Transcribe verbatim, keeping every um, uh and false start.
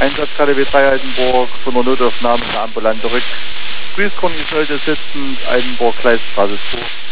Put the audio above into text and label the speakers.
Speaker 1: Einsatz K D W drei Eisenburg von der Notaufnahme in der Ambulante rück. Grüßkorn, ich sollte sitzend, Eisenburg, Gleisstraße zwei.